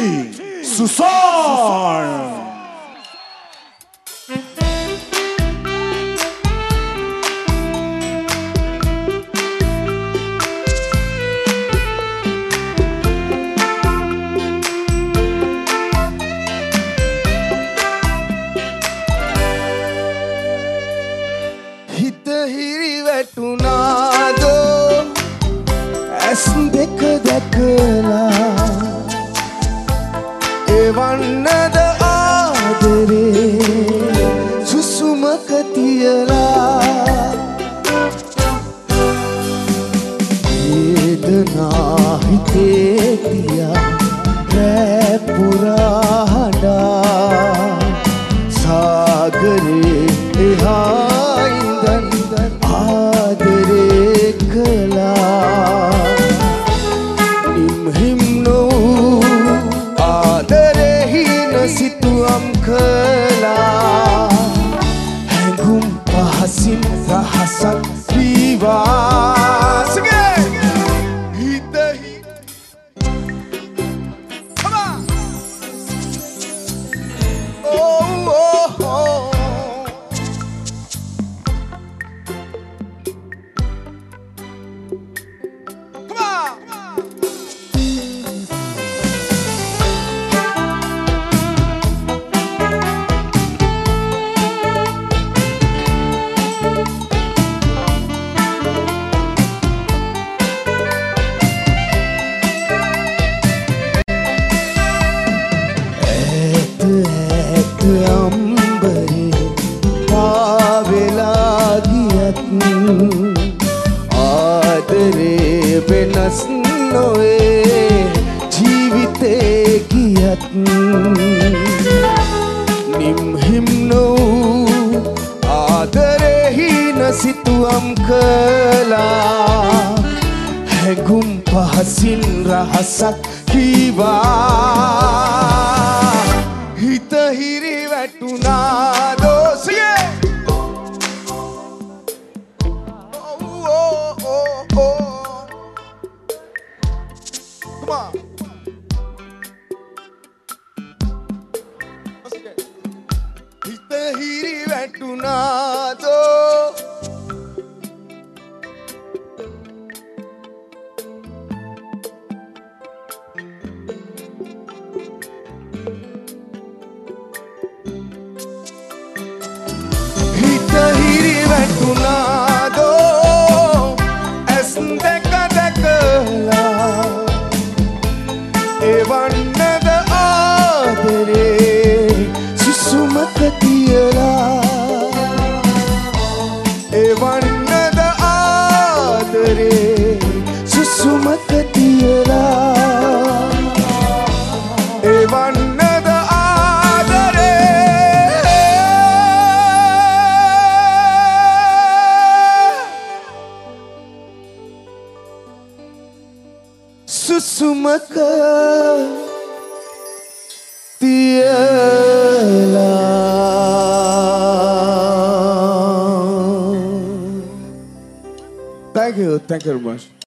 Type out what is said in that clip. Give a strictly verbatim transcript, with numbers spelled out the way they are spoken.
Susan. හිත හිරිවැටුනාදෝ ඇස් දෙක දැකලා එවන්නද ආදරේ සුසුමක තියලා වේදනා හිතේ තියා රැ පුරා හඬා සාගරේ එහා ආදරේ කළා නිම්හිම් නොවූ ආදරේ හින සිතුවම් කළා හැඟුම් පහසින් රහසක් වීවා සගේ හිත හිත oh oh oh අම්බරේ පාවෙලා ගියත් ආදරේ වෙනස් නොවේ ජීවිතේ ගියත් නිම්හිම් නොවූ ආදරේ හින සිතුවම් කළා හැඟුම් පහසින් රහසක් කීවා හිත හිරිවැටුනා දෝසියේ oh oh oh oh come on හිත හිරිවැටුනා දෝ හිරිවැටුනාදෝ ඇස් දෙක දැකලා එවන්නද ආදරේ සුසුමක තියලා එවන්නද ආදරේ සුසුමක තියලා එවන්නද සුසුමක තියලා Thank you, thank you very much.